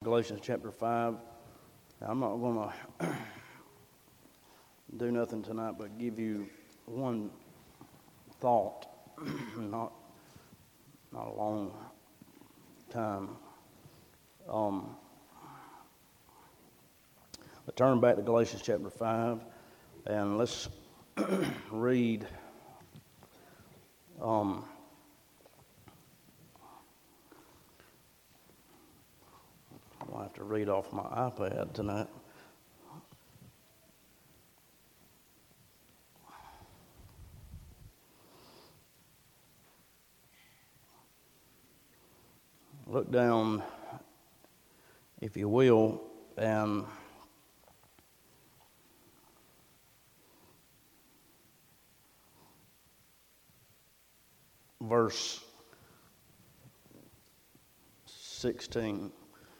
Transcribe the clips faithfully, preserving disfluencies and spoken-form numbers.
Galatians chapter five. I'm not going to do nothing tonight but give you one thought, not not a long time. Um, but turn back to Galatians chapter five, and let's read um, I'll have to read off my iPad tonight. Look down, if you will, and verse sixteen.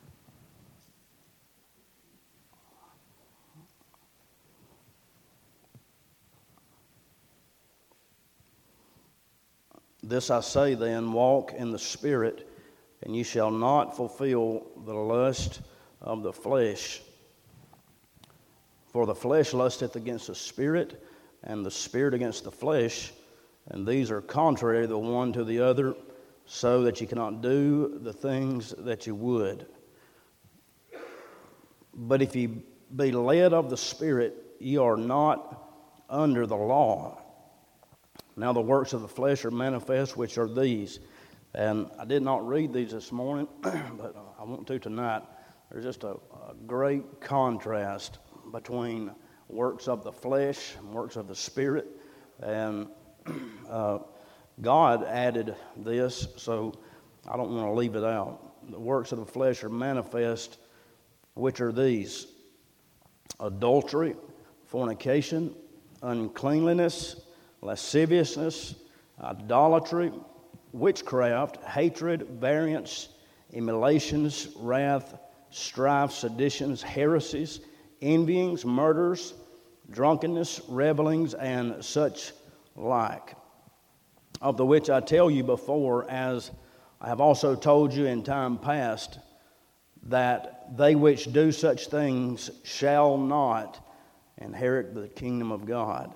This I say then, walk in the Spirit, and ye shall not fulfill the lust of the flesh. For the flesh lusteth against the Spirit, and the Spirit against the flesh, and these are contrary the one to the other, so that ye cannot do the things that ye would. But if ye be led of the Spirit, ye are not under the law. Now the works of the flesh are manifest, which are these. And I did not read these this morning, but I want to tonight. There's just a, a great contrast between works of the flesh and works of the Spirit. And uh, God added this, so I don't want to leave it out. The works of the flesh are manifest, which are these: adultery, fornication, uncleanliness, lasciviousness, idolatry, witchcraft, hatred, variance, emulations, wrath, strife, seditions, heresies, envyings, murders, drunkenness, revelings, and such like, of the which I tell you before, as I have also told you in time past, that they which do such things shall not inherit the kingdom of God.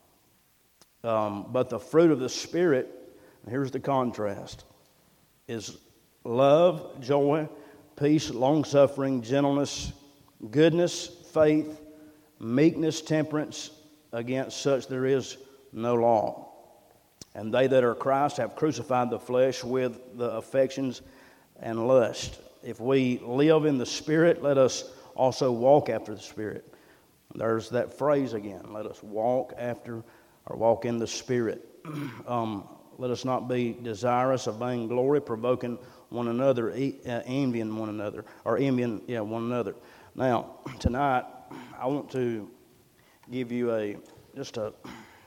Um, but the fruit of the Spirit, and here's the contrast, is love, joy, peace, long-suffering, gentleness, goodness, faith, meekness, temperance. Against such there is no law. And they that are Christ have crucified the flesh with the affections and lust. If we live in the Spirit, let us also walk after the Spirit. There's that phrase again, let us walk after or walk in the Spirit. Um, let us not be desirous of vainglory, provoking one another, e- uh, envying one another, or envying yeah, one another. Now, tonight, I want to give you a, just a,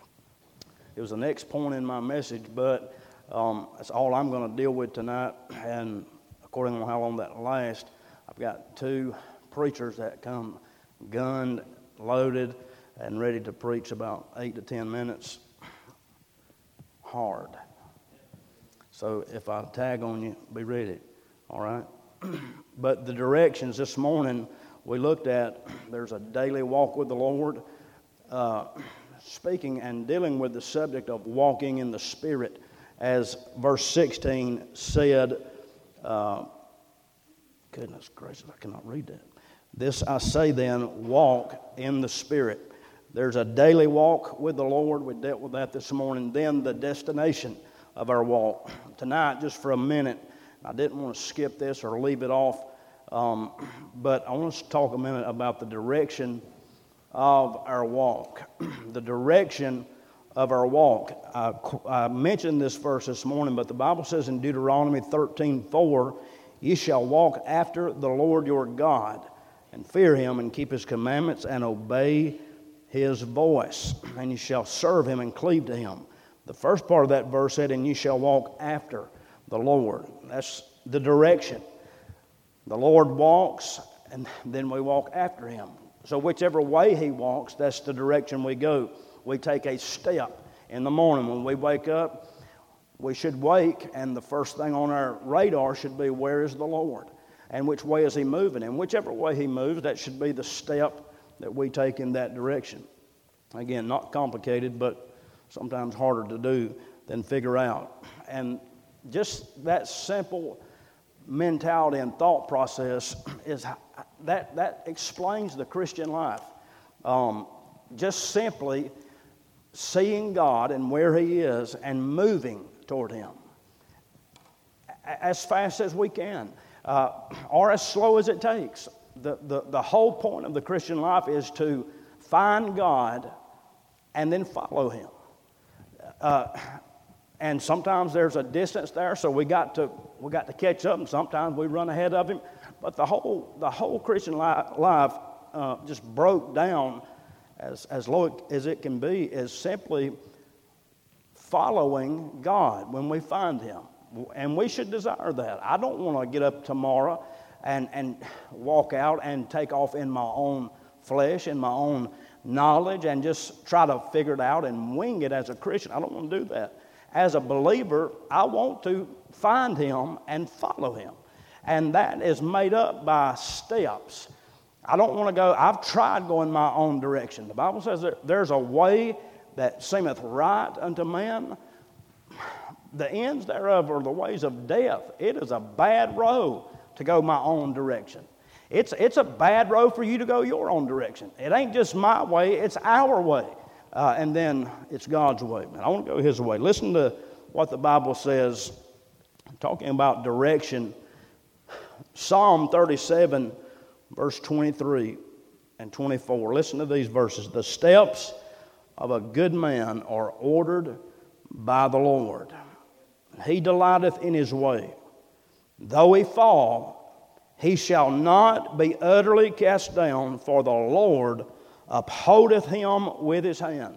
it was the next point in my message, but um, that's all I'm going to deal with tonight. And according to how long that lasts, I've got two preachers that come gunned, loaded, and ready to preach about eight to ten minutes hard. So if I tag on you, be ready, all right? But the directions this morning we looked at, there's a daily walk with the Lord, uh, speaking and dealing with the subject of walking in the Spirit, as verse sixteen said, uh, goodness gracious, I cannot read that. This I say then, walk in the Spirit. There's a daily walk with the Lord. We dealt with that this morning. Then the destination of our walk. Tonight, just for a minute, I didn't want to skip this or leave it off, um, but I want us to talk a minute about the direction of our walk. The direction of our walk. I, I mentioned this verse this morning, but the Bible says in Deuteronomy thirteen four, ye shall walk after the Lord your God, and fear him, and keep his commandments, and obey his voice, and you shall serve him and cleave to him. The first part of that verse said, and you shall walk after the Lord. That's the direction. The Lord walks, and then we walk after him. So whichever way he walks, that's the direction we go. We take a step in the morning when we wake up. we should wake, and the first thing on our radar should be, where is the Lord? and which way is he moving. And whichever way he moves, that should be the step that we take in that direction. Again, not complicated, but sometimes harder to do than figure out. And just that simple mentality and thought process is that that explains the Christian life. Um, just simply seeing God and where He is and moving toward Him as fast as we can, uh, or as slow as it takes. The, the, the whole point of the Christian life is to find God and then follow Him. Uh, and sometimes there's a distance there, so we got to we got to catch up, and sometimes we run ahead of Him. But the whole the whole Christian li- life uh, just broke down as as low as it can be is simply following God when we find Him, and we should desire that. I don't want to get up tomorrow and and walk out and take off in my own flesh, in my own knowledge, and just try to figure it out and wing it as a Christian. I don't want to do that. As a believer, I want to find Him and follow Him. And that is made up by steps. I don't want to go, I've tried going my own direction. The Bible says that there's a way that seemeth right unto man. The ends thereof are the ways of death. It is a bad road to go my own direction. It's, it's a bad road for you to go your own direction. It ain't just my way, it's our way. Uh, and then it's God's way. And I want to go His way. Listen to what the Bible says, talking about direction. Psalm thirty-seven, verse twenty-three and twenty-four. Listen to these verses. The steps of a good man are ordered by the Lord. He delighteth in his way. Though he fall, he shall not be utterly cast down, for the Lord upholdeth him with His hand.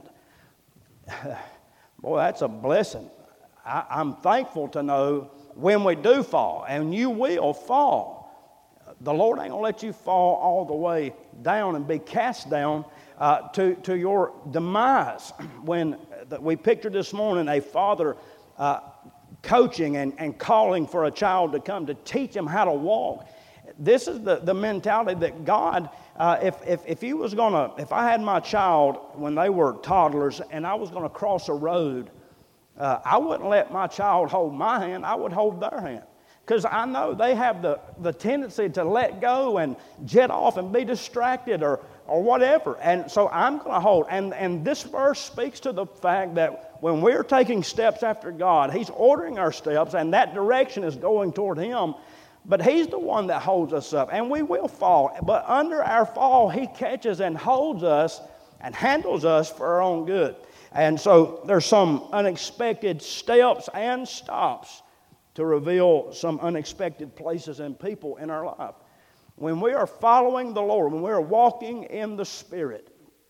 Boy, that's a blessing. I, I'm thankful to know when we do fall, and you will fall, the Lord ain't going to let you fall all the way down and be cast down uh, to, to your demise. When that we pictured this morning a father uh, coaching and, and calling for a child to come to teach him how to walk. This is the, the mentality that God, uh, if, if, if he was going to, if I had my child when they were toddlers and I was going to cross a road, uh, I wouldn't let my child hold my hand, I would hold their hand. Because I know they have the, the tendency to let go and jet off and be distracted or, or whatever. And so I'm going to hold. And, and this verse speaks to the fact that when we're taking steps after God, He's ordering our steps, and that direction is going toward Him. But He's the one that holds us up, and we will fall. But under our fall, He catches and holds us and handles us for our own good. And so there's some unexpected steps and stops to reveal some unexpected places and people in our life. When we are following the Lord, when we are walking in the Spirit,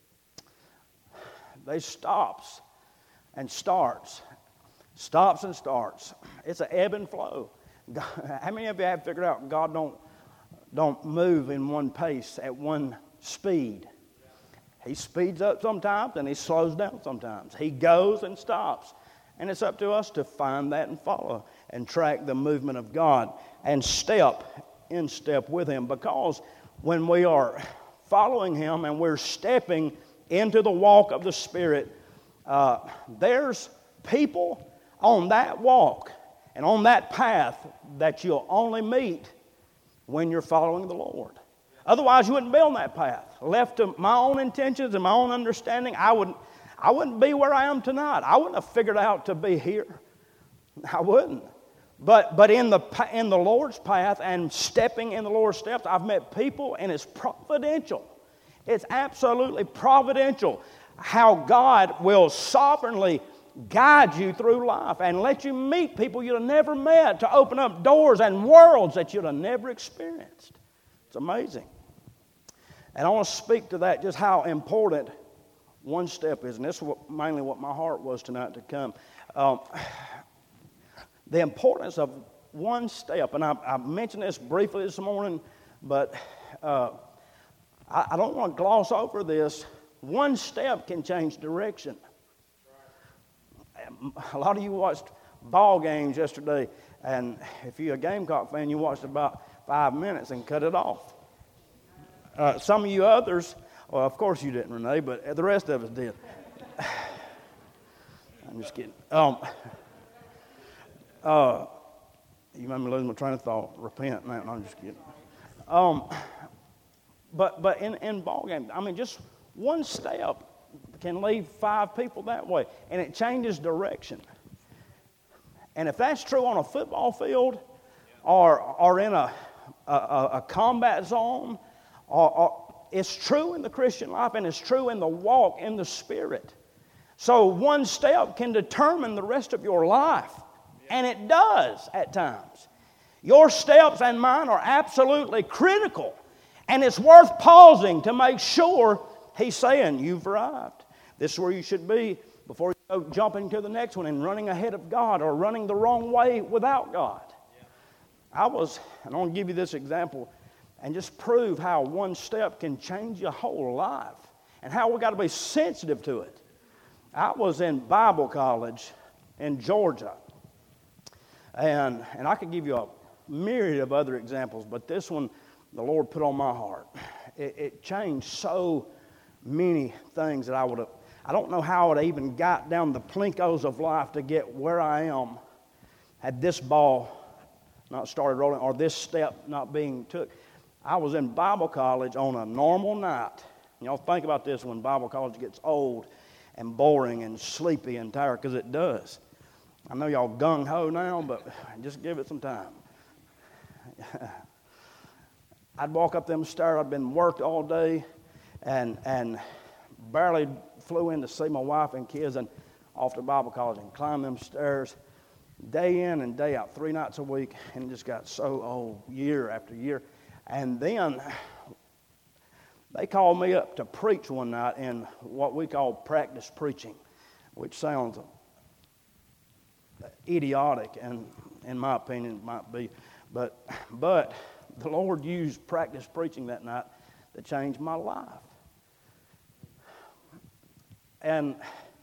they stops and starts. Stops and starts. It's an ebb and flow. God, how many of you have figured out God don't, don't move in one pace at one speed? He speeds up sometimes and He slows down sometimes. He goes and stops. And it's up to us to find that and follow and track the movement of God and step in step with Him. Because when we are following Him and we're stepping into the walk of the Spirit, uh, there's people on that walk and on that path that you'll only meet when you're following the Lord. Otherwise, you wouldn't be on that path. Left to my own intentions and my own understanding, I wouldn't, I wouldn't be where I am tonight. I wouldn't have figured out to be here. I wouldn't. But but in the in the Lord's path and stepping in the Lord's steps, I've met people, and it's providential. It's absolutely providential how God will sovereignly guide you through life and let you meet people you'd have never met, to open up doors and worlds that you'd have never experienced. It's amazing. And I want to speak to that, just how important one step is. And this is what, mainly what my heart was tonight to come. Um, the importance of one step. And I, I mentioned this briefly this morning, but uh, I, I don't want to gloss over this. One step can change direction. A lot of you watched ball games yesterday, and if you're a Gamecock fan, you watched about five minutes and cut it off. Uh, some of you others, well, of course you didn't, Renee, but the rest of us did. I'm just kidding. Um, uh, you made me lose my train of thought. Repent. No, no I'm just kidding. Um, but but in, in ball games, I mean, just one step can lead five people that way, and it changes direction. And if that's true on a football field or, or in a, a, a combat zone, or, or, it's true in the Christian life, and it's true in the walk in the Spirit. So one step can determine the rest of your life, and it does at times. Your steps and mine are absolutely critical, and it's worth pausing to make sure He's saying, you've arrived. This is where you should be before you go jumping to the next one and running ahead of God or running the wrong way without God. Yeah. I was, and I want to give you this example and just prove how one step can change your whole life and how we got to be sensitive to it. I was in Bible college in Georgia, and, and I could give you a myriad of other examples, but this one the Lord put on my heart. It, it changed so many things that I would have, I don't know how I would have even got down the plinkos of life to get where I am had this ball not started rolling or this step not being took. I was in Bible college on a normal night. Y'all think about this when Bible college gets old and boring and sleepy and tired, because it does. I know y'all gung-ho now, but just give it some time. I'd walk up them stairs. I'd been worked all day and and barely flew in to see my wife and kids and off to Bible college and climb them stairs day in and day out, three nights a week, and it just got so old year after year. And then they called me up to preach one night in what we call practice preaching, which sounds idiotic, and in my opinion it might be. But, but the Lord used practice preaching that night to change my life. And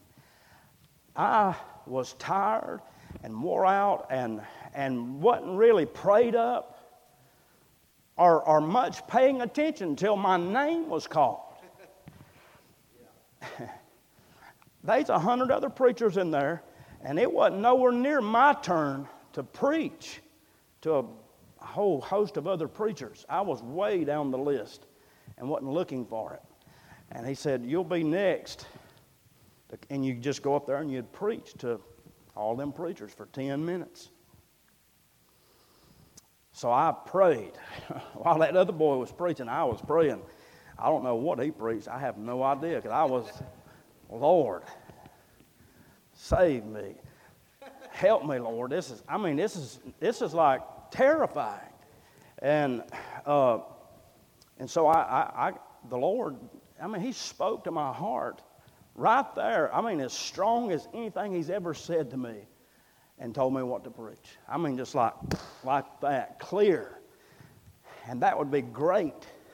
I was tired and wore out and, and wasn't really prayed up or, or much paying attention until my name was called. There's a hundred other preachers in there, and it wasn't nowhere near my turn to preach to a whole host of other preachers. I was way down the list and wasn't looking for it. And he said, you'll be next. And you just go up there and you'd preach to all them preachers for ten minutes. So I prayed. While that other boy was preaching, I was praying. I don't know what he preached. I have no idea, because I was, Lord, save me. Help me, Lord. This is, I mean, this is this is like terrifying. And uh, and so I, I, I, the Lord, I mean, He spoke to my heart right there. I mean, as strong as anything He's ever said to me, and told me what to preach. I mean, just like, like that, clear. And that would be great.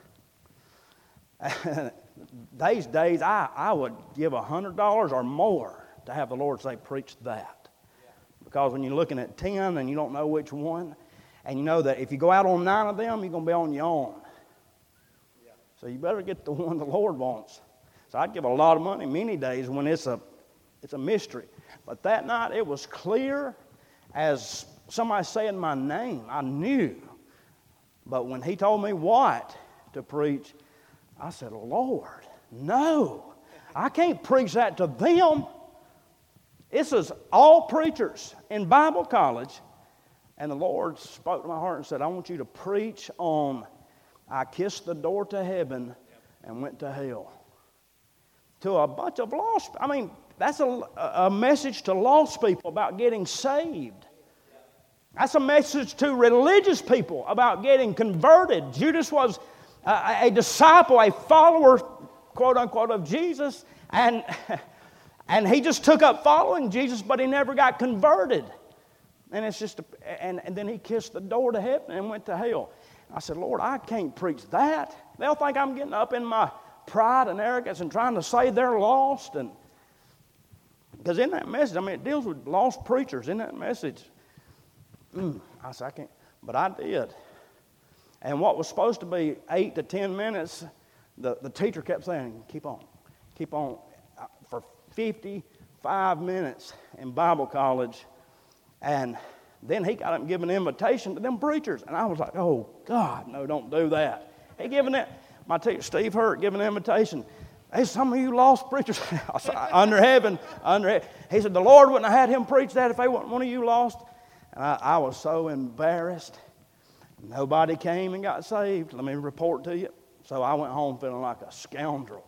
These days, I, I would give one hundred dollars or more to have the Lord say, preach that. Because when you're looking at ten and you don't know which one, and you know that if you go out on nine of them, you're going to be on your own. So you better get the one the Lord wants. So I'd give a lot of money many days when it's a it's a mystery. But that night it was clear as somebody saying my name. I knew. But when He told me what to preach, I said, Lord, no. I can't preach that to them. This is all preachers in Bible college. And the Lord spoke to my heart and said, I want you to preach on I kissed the door to heaven and went to hell. To a bunch of lost, I mean, that's a, a message to lost people about getting saved. That's a message to religious people about getting converted. Judas was a, a disciple, a follower, quote unquote, of Jesus, and, and he just took up following Jesus, but he never got converted. And it's just, a, and, and then he kissed the door to heaven and went to hell. I said, Lord, I can't preach that. They'll think I'm getting up in my pride and arrogance and trying to say they're lost. And because in that message, I mean, it deals with lost preachers in that message. Mm, I said, I can't. But I did. And what was supposed to be eight to ten minutes, the, the teacher kept saying, keep on, keep on. For fifty-five minutes in Bible college. And then he got up and gave an invitation to them preachers. And I was like, oh, God, no, don't do that. He giving it, my teacher, Steve Hurt, giving an invitation. Hey, some of you lost preachers. I said, under heaven, under heaven. He said, the Lord wouldn't have had him preach that if they wasn't one of you lost. And I, I was so embarrassed. Nobody came and got saved. Let me report to you. So I went home feeling like a scoundrel.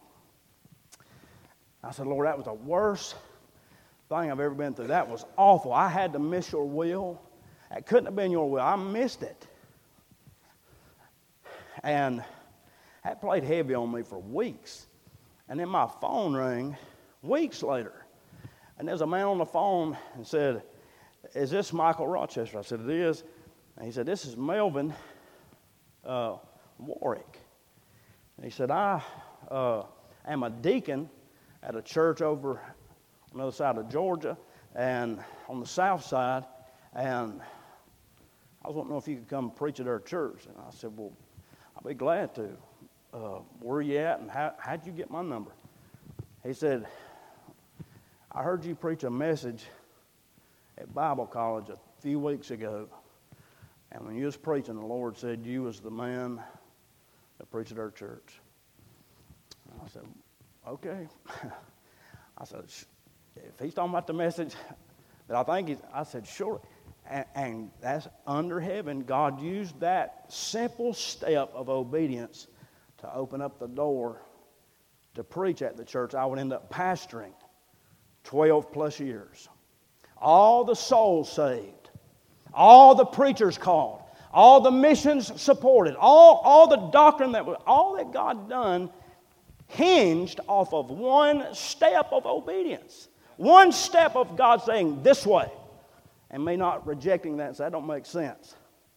I said, Lord, that was the worst thing I've ever been through. That was awful. I had to miss your will. That couldn't have been your will. I missed it. And that played heavy on me for weeks. And then my phone rang weeks later. And there's a man on the phone and said, is this Michael Rochester? I said, it is. And he said, this is Melvin uh, Warwick. And he said, I uh, am a deacon at a church over on the other side of Georgia and on the south side. And I was wanting to know if you could come preach at our church. And I said, well, I'll be glad to. Uh, where are you at, and how, how'd you get my number? He said, I heard you preach a message at Bible college a few weeks ago, and when you was preaching, the Lord said you was the man that preached at our church. And I said, okay. I said, if he's talking about the message that I think he's, I said, sure. And, and that's under heaven. God used that simple step of obedience to open up the door to preach at the church. I would end up pastoring twelve plus years. All the souls saved. All the preachers called. All the missions supported. All, all the doctrine that was, all that God done hinged off of one step of obedience. One step of God saying this way. And me not rejecting that and say, that don't make sense.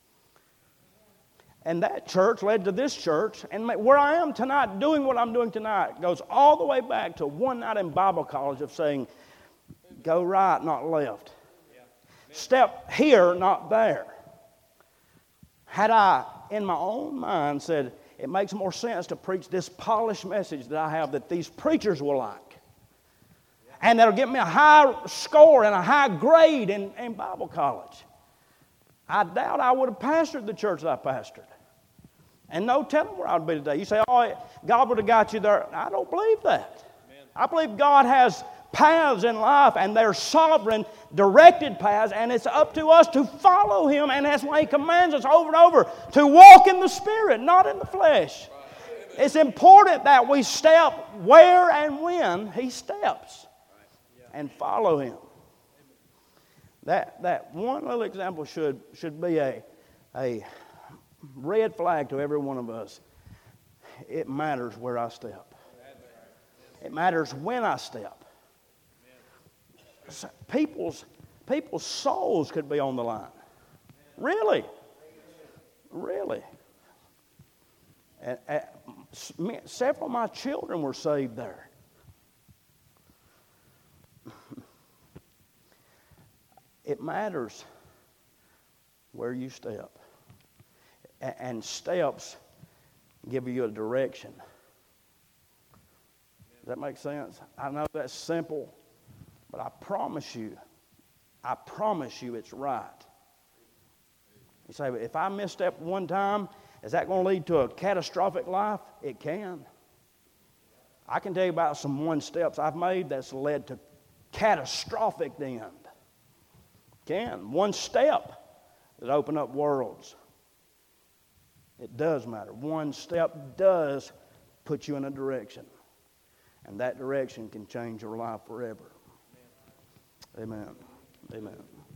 And that church led to this church. And where I am tonight, doing what I'm doing tonight, goes all the way back to one night in Bible college of saying, go right, not left. Step here, not there. Had I, in my own mind, said, it makes more sense to preach this polished message that I have that these preachers will like. And that'll get me a high score and a high grade in, in Bible college. I doubt I would have pastored the church that I pastored. And no telling where I'd be today. You say, oh, God would have got you there. I don't believe that. Amen. I believe God has paths in life, and they're sovereign, directed paths, and it's up to us to follow Him. And that's why He commands us over and over to walk in the Spirit, not in the flesh. Right. It's important that we step where and when He steps and follow Him. That that one little example should should be a, a red flag to every one of us. It matters where I step. It matters when I step. People's, people's souls could be on the line. Really. Really. And, and several of my children were saved there. It matters where you step. And steps give you a direction. Does that make sense? I know that's simple, but I promise you, I promise you it's right. You say, if I misstep one time, is that going to lead to a catastrophic life? It can. I can tell you about some one steps I've made that's led to catastrophic end. Can. One step that open up worlds. It does matter. One step does put you in a direction. And that direction can change your life forever. Amen. Amen.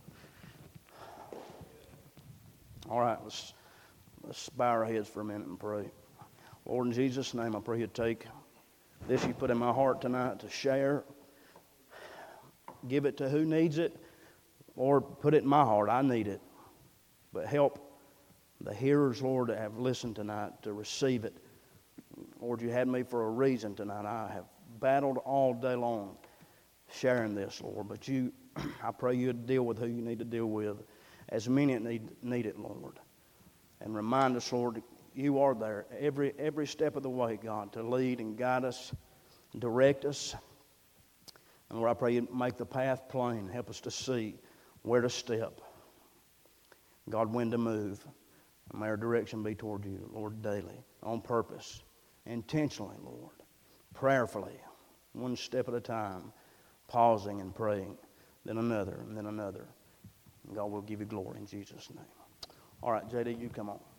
All right, let's, let's bow our heads for a minute and pray. Lord, in Jesus' name, I pray you take this you put in my heart tonight to share. Give it to who needs it. Lord, put it in my heart. I need it. But help the hearers, Lord, that have listened tonight to receive it. Lord, you had me for a reason tonight. I have battled all day long sharing this, Lord. But you, I pray you'd deal with who you need to deal with, as many that need, need it, Lord. And remind us, Lord, you are there every every step of the way, God, to lead and guide us, direct us. And Lord, I pray you make the path plain. Help us to see where to step. God, when to move. And may our direction be toward you, Lord, daily, on purpose, intentionally, Lord, prayerfully, one step at a time, pausing and praying, then another, and then another. And God will give you glory in Jesus' name. All right, J D, you come on.